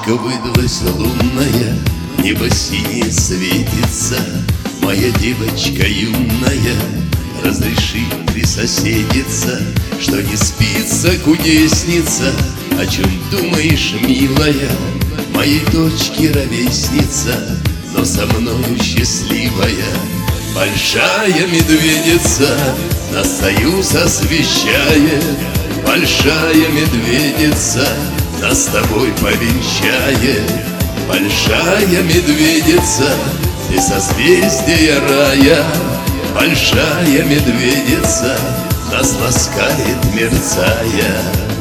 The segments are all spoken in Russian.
Ночка выдалась лунная, небо синее светится. Моя девочка юная, разреши присоседиться, что не спится кудесница. О чем думаешь, милая, моей дочке ровесница, но со мною счастливая. Большая медведица нас союз освещает, большая медведица нас с тобой повенчает. Большая медведица, ты созвездия рая, большая медведица нас ласкает, мерцая.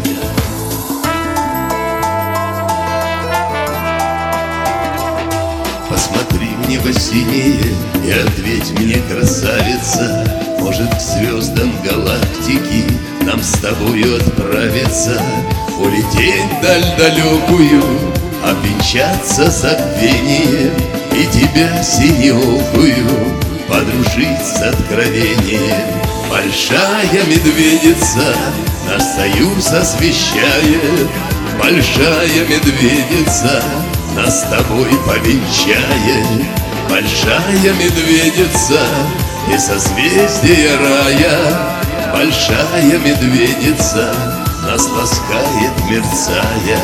Посмотри в небо синее и ответь мне, красавица, может, к звездам галактики нам с тобою отправиться, улететь вдаль далекую, обвенчаться забвением и тебя синеокую подружить с откровением. Большая медведица наш союз освещает, большая медведица нас с тобой повенчает. Большая медведица и созвездия рая, большая медведица нас ласкает, мерцая.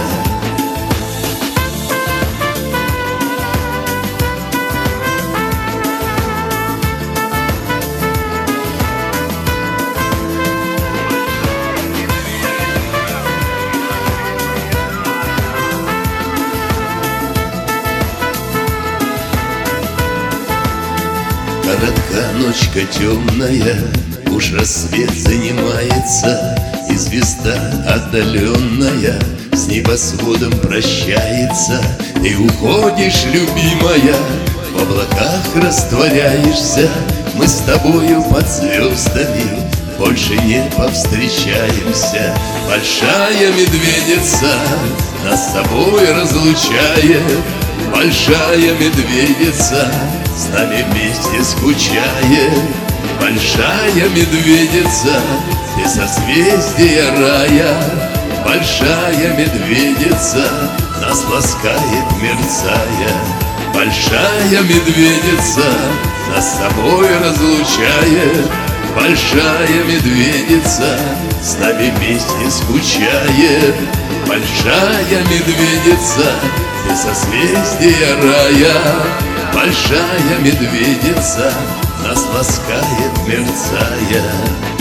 Коротка ночка темная, уж рассвет занимается, и звезда отдаленная с небосводом прощается. И уходишь, любимая, в облаках растворяешься. Мы с тобою под звездами больше не повстречаемся. Большая медведица нас с тобой разлучает, большая медведица с нами вместе скучает. Большая медведица, ты созвездия рая, большая медведица нас ласкает, мерцая. Большая медведица нас с собой разлучает, большая медведица с нами вместе скучает. Большая медведица, ты созвездия рая, большая медведица нас ласкает, мерцая.